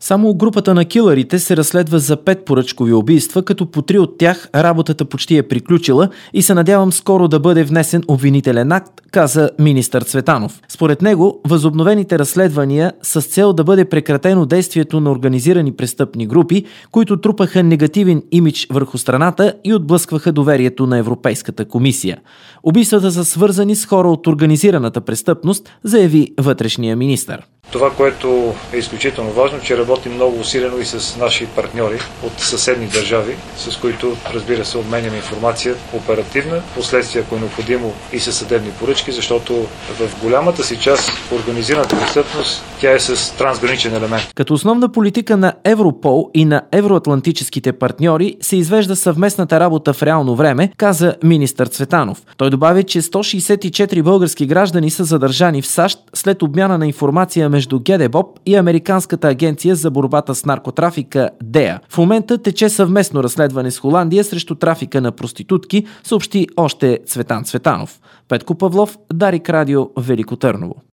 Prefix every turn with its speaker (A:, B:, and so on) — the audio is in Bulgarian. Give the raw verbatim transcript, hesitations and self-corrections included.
A: Само групата на килърите се разследва за пет поръчкови убийства, като по три от тях работата почти е приключила и се надявам скоро да бъде внесен обвинителен акт, каза министър Цветанов. Според него, възобновените разследвания с цел да бъде прекратено действието на организирани престъпни групи, които трупаха негативен имидж върху страната и отблъскваха доверието на Европейската комисия. Убийствата са свързани с хора от организираната престъпност, заяви вътрешния министър.
B: Това, което е изключително важно, че работим много усилено и с наши партньори от съседни държави, с които, разбира се, обменяме информация оперативна, последствия, ако е необходимо, и със съдебни поръчки, защото в голямата си част организираната престъпност, тя е с трансграничен елемент.
A: Като основна политика на Европол и на евроатлантическите партньори се извежда съвместната работа в реално време, каза министър Цветанов. Той добави, че сто шейсет и четири български граждани са задържани в САЩ след обмяна на информация между ГДБОП и Американската агенция за борбата с наркотрафика ДЕА. В момента тече съвместно разследване с Холандия срещу трафика на проститутки, съобщи още Цветан Цветанов. Петко Павлов, Дарик Радио, Велико Търново.